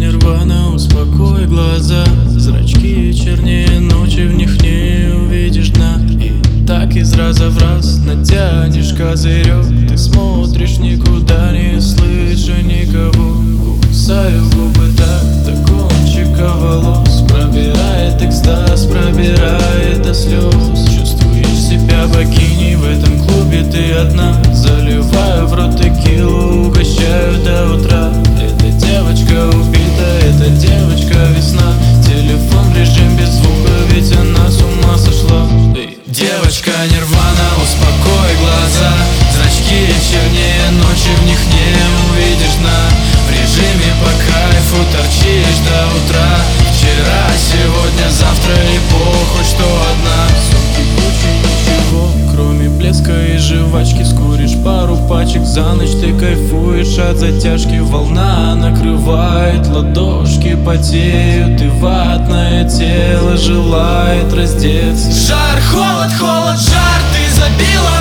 нирвана, успокой глаза. Зрачки чернее ночи, в них не увидишь дна. И так из раза в раз натянешь козырек. Ты смотришь никуда, не слыша никого. Кусаю губы так до кончика волос. Пробирает экстаз, пробирает до слез. Чувствуешь себя богиней, в этом клубе ты одна. Заливаю в рот текилу, угощаю до утра. Эта девочка убита, эта девочка весна. Телефон в режим без звука, ведь она с ума сошла. Эй. Девочка нирвана, успокой глаза. Зрачки чернее ночи, в них не увидишь дна. В режиме по кайфу торчишь до утра. Вчера, сегодня, завтра и похуй, что одна. Сумки кучи, ничего, кроме блеска и жвачки. Скуришь пару пачек за ночь, ты кайфуешь от затяжки. Волна накрывает, ладошки потеют, и ватное тело желает раздеться. Жар, холод, холод, жар, ты забила